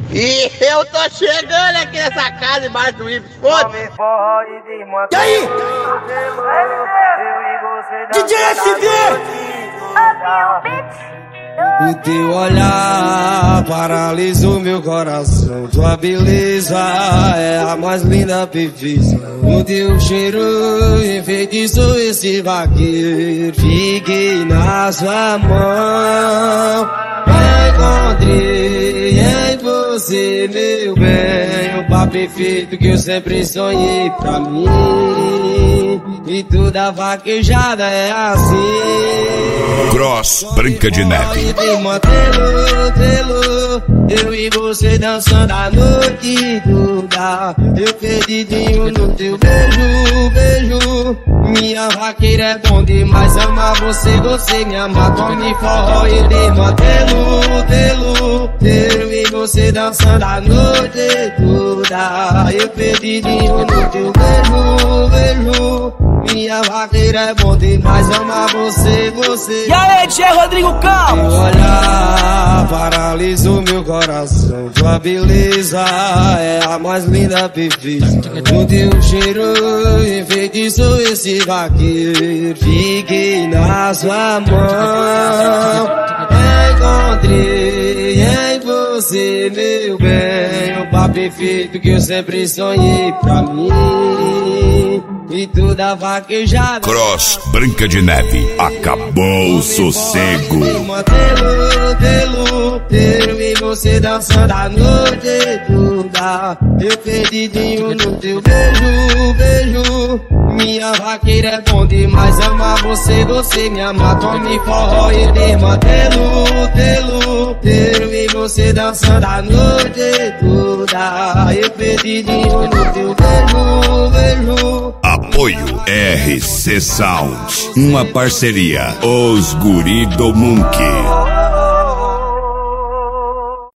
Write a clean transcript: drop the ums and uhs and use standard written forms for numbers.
E eu tô chegando aqui nessa casa embaixo do Ibis, foda-se. E aí? DJ SV! O teu olhar paralisou meu coração. Tua beleza é a mais linda perfeição. O teu cheiro enfeitiçou esse vaqueiro. Fiquei na sua mão. Encontrei em você, meu bem, o par perfeito que eu sempre sonhei pra mim. E toda vaquejada é assim. Cross Branca de Neve. Eu e você dançando a noite toda. Eu perdidinho no teu beijo, beijo. Minha vaqueira é bom demais, amar você, você me ama. Tome forró e telo. Eu e você dançando a noite toda. Eu perdidinho no teu beijo, beijo. Minha vaqueira é bom demais, amar você, você. E aí, DJ Rodrigo Campos? Teu olhar paralisou meu coração. Tua beleza é a mais linda perfeição. O teu cheiro enfeitiçou esse vaqueiro. Fiquei na sua mão. Encontrei em você, meu bem, o par perfeito que eu sempre sonhei pra mim. E toda vaquejada. Cross Branca de Neve. Acabou o sossego. Eu e você dançando a noite toda. Eu perdidinho no teu beijo, beijo. Minha vaqueira é bom demais, amar você, você me ama. Tome forró e telo. Eu e você dançando a noite toda. Eu perdidinho no teu beijo, beijo. Apoio RC Sound. Uma parceria. Os Guri do Monkey.